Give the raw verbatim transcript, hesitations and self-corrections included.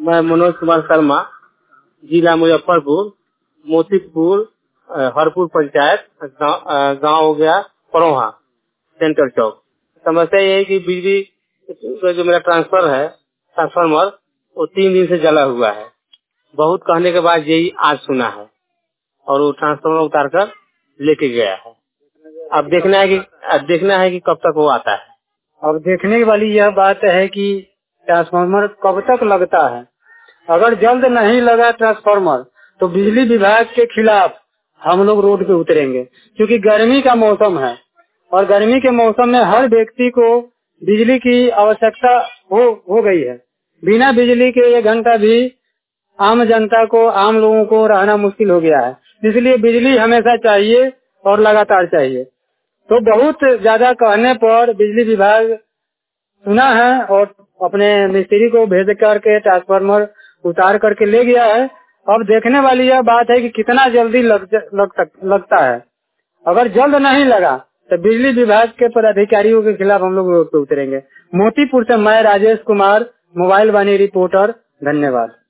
मैं मनोज कुमार शर्मा, जिला मुजफ्फरपुर, मोतीपुर अ, हरपुर पंचायत, गाँव गाँव हो गया परोहा, सेंट्रल चौक। समस्या ये है कि बिजली का जो मेरा ट्रांसफर है, ट्रांसफार्मर, वो तीन दिन से जला हुआ है। बहुत कहने के बाद यही आज सुना है और वो ट्रांसफार्मर उतार कर लेके गया है। अब देखना है कि अब देखना है कि कब तक वो आता है। अब देखने वाली यह बात है कि ट्रांसफार्मर कब तक लगता है। अगर जल्द नहीं लगा ट्रांसफार्मर तो बिजली विभाग के खिलाफ हम लोग रोड पे उतरेंगे, क्योंकि गर्मी का मौसम है और गर्मी के मौसम में हर व्यक्ति को बिजली की आवश्यकता हो हो गई है। बिना बिजली के एक घंटा भी आम जनता को, आम लोगों को रहना मुश्किल हो गया है। इसलिए बिजली हमेशा चाहिए और लगातार चाहिए। तो बहुत ज्यादा कहने पर बिजली विभाग सुना है और अपने मिस्त्री को भेज करके ट्रांसफार्मर उतार करके ले गया है। अब देखने वाली यह बात है कि कितना जल्दी लग, लग सक, लगता है। अगर जल्द नहीं लगा तो बिजली विभाग के पदाधिकारियों के खिलाफ हम लोग रोड पे उतरेंगे। मोतीपुर से मैं राजेश कुमार, मोबाइल वाणी रिपोर्टर। धन्यवाद।